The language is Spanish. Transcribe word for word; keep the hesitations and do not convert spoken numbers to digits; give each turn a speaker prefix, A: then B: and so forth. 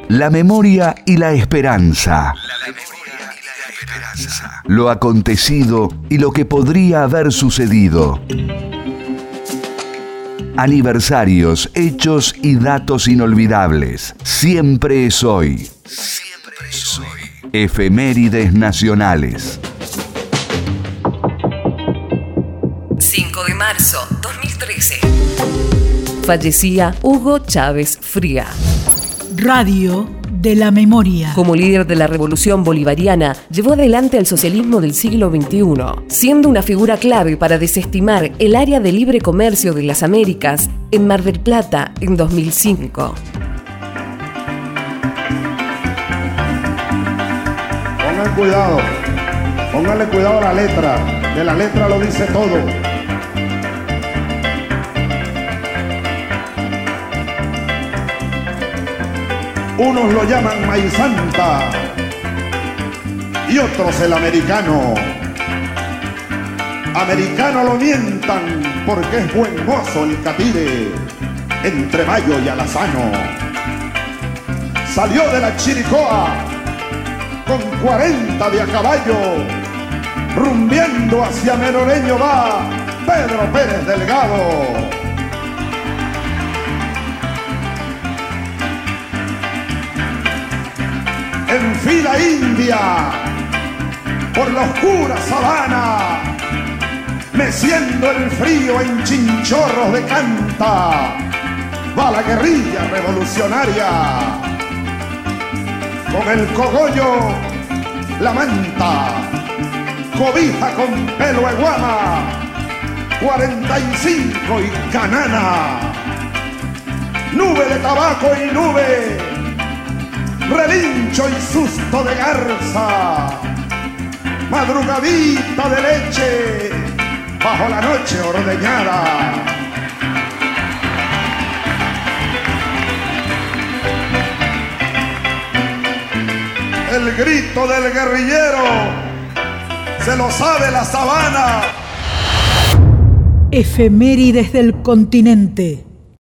A: La memoria y la esperanza. La memoria y la esperanza. Lo acontecido y lo que podría haber sucedido. Aniversarios, hechos y datos inolvidables. Siempre es hoy. Siempre es hoy. Efemérides nacionales.
B: cinco de marzo dos mil trece. Fallecía Hugo Chávez Fría.
C: Radio de la Memoria.
B: Como líder de la revolución bolivariana, llevó adelante el socialismo del siglo veintiuno, siendo una figura clave para desestimar el área de libre comercio de las Américas en Mar del Plata en dos mil cinco.
D: Pongan cuidado, pónganle cuidado a la letra, de la letra lo dice todo. Unos lo llaman maizanta y otros el americano. Americano lo mientan porque es buen mozo el catire entre Mayo y Alazano. Salió de la Chiricoa con cuarenta de a caballo, rumbeando hacia Meroreño va Pedro Pérez Delgado. En fila india, por la oscura sabana, meciendo el frío en chinchorros de canta, va la guerrilla revolucionaria. Con el cogollo, la manta, cobija con pelo de guama, cuarenta y cinco y canana, nube de tabaco y nube, relincho y susto de garza, madrugadita de leche bajo la noche ordeñada. El grito del guerrillero se lo sabe la sabana.
C: Efemérides del continente.